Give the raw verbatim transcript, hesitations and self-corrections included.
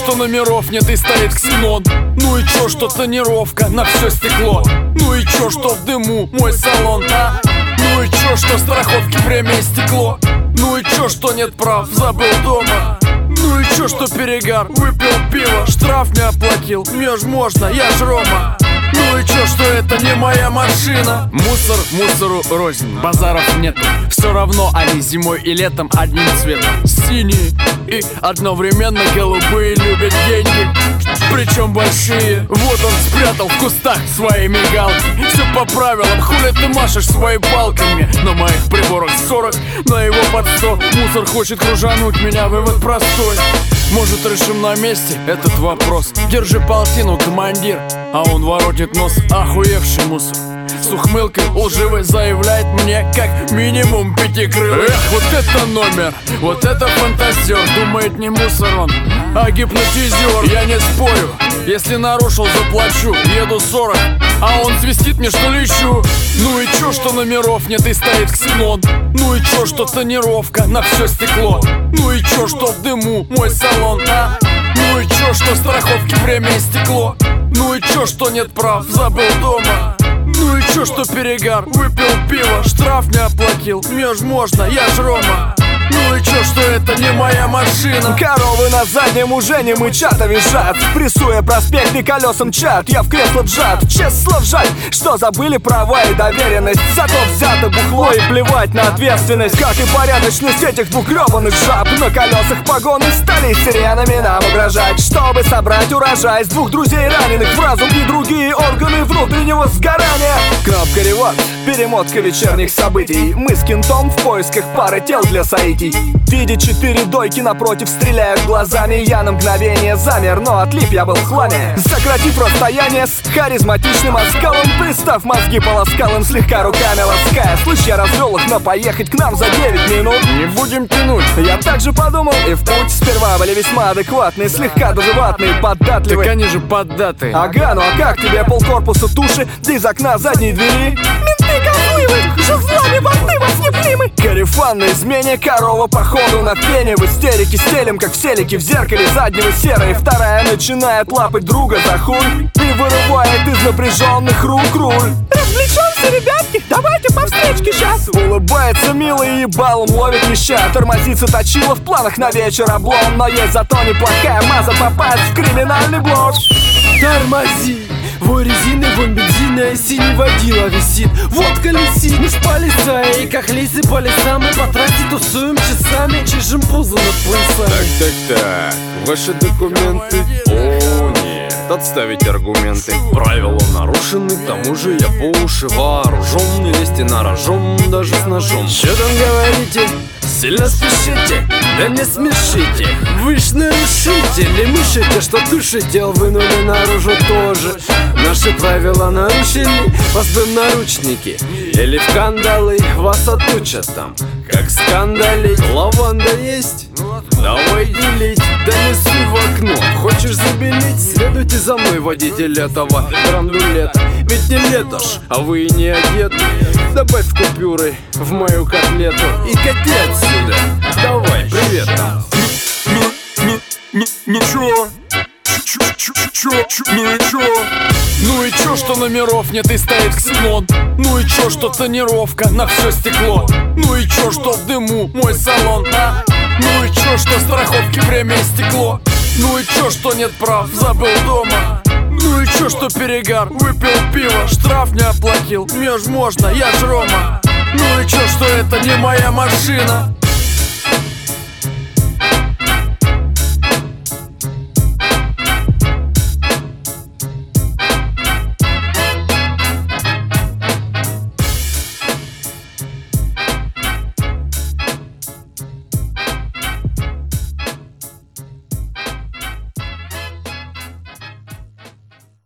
что номеров нет и стоит ксенон? Ну и чё, что тонировка на все стекло? Ну и чё, что в дыму мой салон, а? Ну и чё, что страховки премия стекло? Ну и чё, что нет прав, забыл дома? Ну и чё, что перегар, выпил пиво, штраф не оплатил, меж можно, я ж Рома. Ну и чё, что это не моя машина? Мусор мусору рознь, базаров нету. Все равно они зимой и летом одним цветом. Синие и одновременно голубые любят деньги, причем большие. Вот он спрятал в кустах свои мигалки. Все по правилам, хули ты машешь своими палками? На моих приборах сорок, на его под сто. Мусор хочет кружануть меня, вывод простой. Может, решим на месте этот вопрос? Держи полтину, командир. А он воротит нос, охуевший мусор. С ухмылкой лживой заявляет мне, как минимум пятикрылый. Эх, вот это номер, вот это фантазер. Думает, не мусор он, а гипнотизер. Я не спорю, если нарушил, заплачу. Еду сорок, а он свистит мне, что лечу. Ну и чё, что номеров нет и стоит ксенон? Ну и чё, что тонировка на все стекло? Ну и чё, что в дыму мой салон, а? Ну и чё, что страховки премия стекло? Ну и чё, что нет прав, забыл дома? Ну и чё, что перегар, выпил пиво, штраф не оплатил, меж можно, я ж Рома. Ну и чё, что это не моя машина? Коровы на заднем уже не мычат, а визжат, прессуя проспектный колесом чат. Я в кресло вжат, честно слов жаль, что забыли права и доверенность. Зато взято бухло и плевать на ответственность. Как и порядочность этих двух гребаных жаб. На колесах погоны стали сиренами нам угрожать, чтобы собрать урожай с двух друзей раненых в разум и другие органы внутреннего сгорания. Кнопка ревот, перемотка вечерних событий. Мы с кентом в поисках пары тел для соитий. Видя четыре дойки напротив, стреляют глазами. Я на мгновение замер, но отлип я был в хламе. Сократив расстояние с харизматичным оскалом, пристав мозги полоскалым, слегка руками лаская. Слышь, я развел их, но поехать к нам за девять минут не будем тянуть. Я так же подумал и в путь. Сперва были весьма адекватные, слегка даже ватные, податливые. Так они же поддатые. Ага, ну а как тебе полкорпуса туши, да из окна задней двери? Менты козлывы, жезлами борты вас неплимы. Карифан на измене, корова походу на пене. В истерике стелем, как в селике в зеркале заднего серой. Вторая начинает лапать друга за хуй и вырывает из напряженных рук руль. Развлечемся, ребятки, давайте по встречке сейчас. Улыбается мило и ебалом ловит веща. Тормозится точила в планах на вечер облом. Но есть зато неплохая маза попасть в криминальный блок. Тормози, вой резины, вон бензина, синий водила висит. Вот колесит, мы в полицаи, как лисы по лесам. Мы по трассе тусуем часами, чешем пузо над плынцами. Так, так, так, ваши документы? О, нет, отставить аргументы. Правила нарушены, к тому же я по уши вооружен. Не лезьте на рожон, даже с ножом. Чё там говорите? Сильно спешите, да не смешите. Вы ж нарушители, мышите, что тушите, вынули наружу тоже. Наши правила нарушили, вас бы в наручники или в кандалы, вас отучат там, как скандалить. Лаванда есть? Давай делить, да неси в окно. Хочешь забелить? Следуйте за мной, водитель этого драндулета. Ведь не лето ж, а вы и не одеты. Добавь купюры в мою котлету и кати отсюда. Давай, привет там. Ну, ну, ну, ну чё? Чё, чё, чё, чё, ну и чё? Ну и чё, что номеров нет и стоит ксенон? Ну и чё, что тонировка на все стекло? Ну и чё, что в дыму мой салон, а? Ну и чё, что страховки премия стекло? Ну и чё, что нет прав, забыл дома? Ну и чё, что перегар, выпил пиво, штраф не оплатил, меж можно, я ж Рома. Ну и чё, что это не моя машина?